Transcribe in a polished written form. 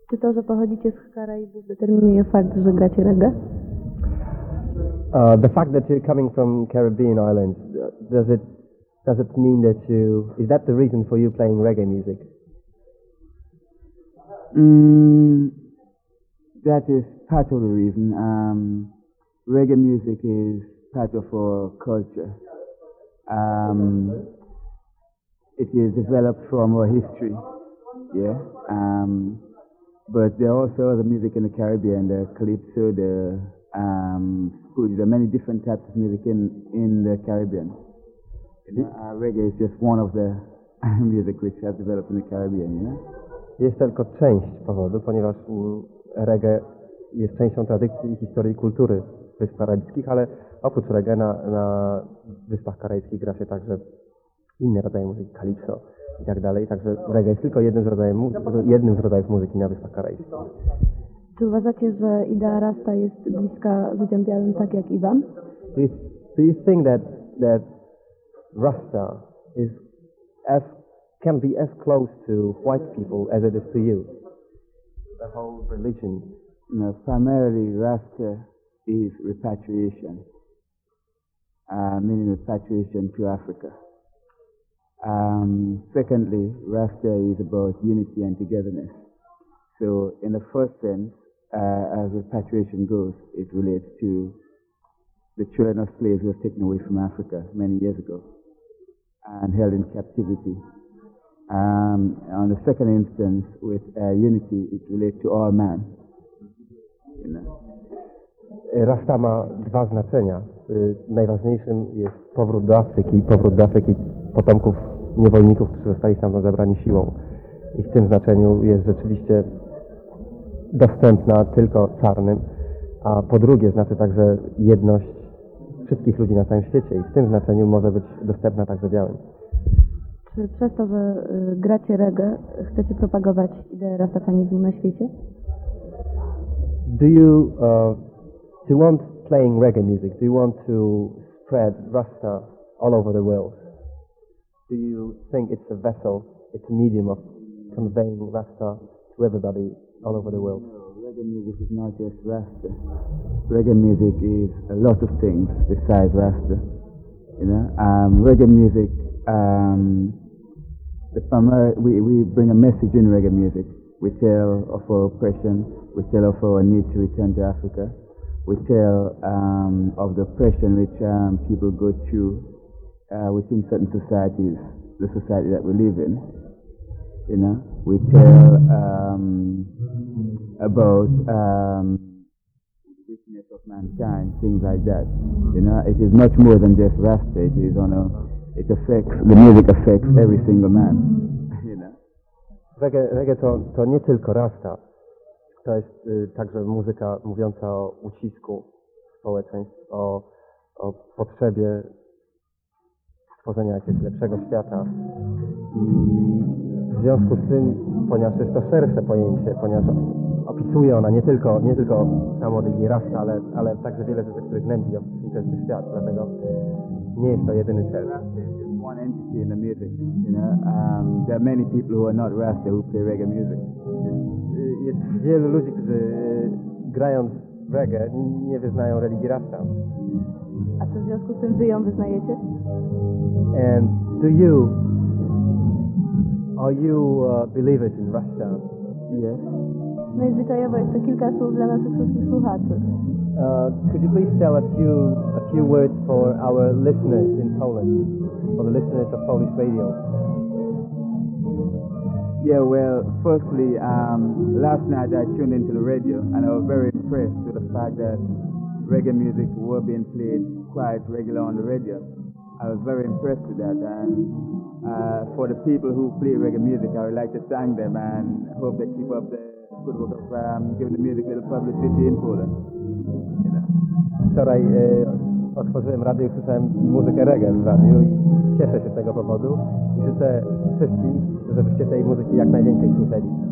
Czy to, że pochodzicie z Karaibów, determinuje fakt, że gracie reggae? The fact that you're coming from Caribbean islands, does it mean that is that the reason for you playing reggae music? That is part of the reason. Reggae music is part of our culture. It is developed from our history, yeah. But there are also other music in the Caribbean, the calypso, the fuji. There are many different types of music in the Caribbean. Reggae is just one of the music which has developed in the Caribbean, you know. Jest tylko część powodu, ponieważ reggae jest częścią tradycji, historii i kultury Wysp Karaibskich, ale oprócz reggae na Wyspach Karaibskich gra się także inne rodzaje muzyki, calypso i tak dalej. Także reggae jest tylko jednym z rodzajów muzyki na Wyspach Karaibskich. Czy uważacie, że idea Rasta jest bliska ludziom białym tak jak i wam? Do you think that Rasta can be as close to white people as it is to you? The whole religion. No, primarily Rasta is repatriation, meaning repatriation to Africa. Secondly, Rasta is about unity and togetherness. So in the first sense, as repatriation goes, it relates to the children of slaves who were taken away from Africa many years ago and held in captivity. On the second instance, with unity, it relates to all man. You know. Rasta ma dwa znaczenia. Najważniejszym jest powrót do Afryki potomków niewolników, którzy zostali stamtąd zabrani siłą. I w tym znaczeniu jest rzeczywiście dostępna tylko czarnym, a po drugie znaczy także jedność wszystkich ludzi na całym świecie i w tym znaczeniu może być dostępna także białym. Czy przez to, że gracie reggae, chcecie propagować ideę rastafanizmu na świecie? Do you want playing reggae music? Do you want to spread Rasta all over the world? Do you think it's a vessel, it's a medium of conveying Rasta to everybody all over the world? No, reggae music is not just Rasta. Reggae music is a lot of things besides Rasta. You know, reggae music. We bring a message in reggae music. We tell of our oppression. We tell of our need to return to Africa. We tell of the oppression which people go through within certain societies, the society that we live in. You know, we tell about the weakness of mankind, things like that. You know, it is much more than just Rasta. It is the music affects every single man. You know. Reggae to nie tylko Rasta. To jest także muzyka mówiąca o ucisku społeczeństw, o potrzebie stworzenia jakiegoś lepszego świata. I w związku z tym, ponieważ jest to szersze pojęcie, ponieważ opisuje ona nie tylko samo religię Rasta, ale także wiele rzeczy, które gnębi współczesny świat, dlatego nie jest to jedyny cel. One entity in the music, you know. There are many people who are not Rasta who play reggae music. Jest wielu ludzi, którzy grając reggae nie wyznają religii Rasta. A co w związku z tym wy ją wyznajecie? And are you believers in Rasta? Yes. No i zwyczajowo jest to kilka słów dla naszych wszystkich słuchaczy. Could you please tell a few words for our listeners in Poland, for the listeners of Polish radio? Yeah, well, firstly, last night I tuned into the radio and I was very impressed with the fact that reggae music were being played quite regular on the radio. I was very impressed with that, and for the people who play reggae music, I would like to thank them and hope they keep up the good work of giving the music a little publicity in Poland. You know. Wczoraj otworzyłem radio i słyszałem muzykę reggae w radiu i cieszę się z tego powodu i życzę wszystkim, żebyście tej muzyki jak najwięcej słyszeli.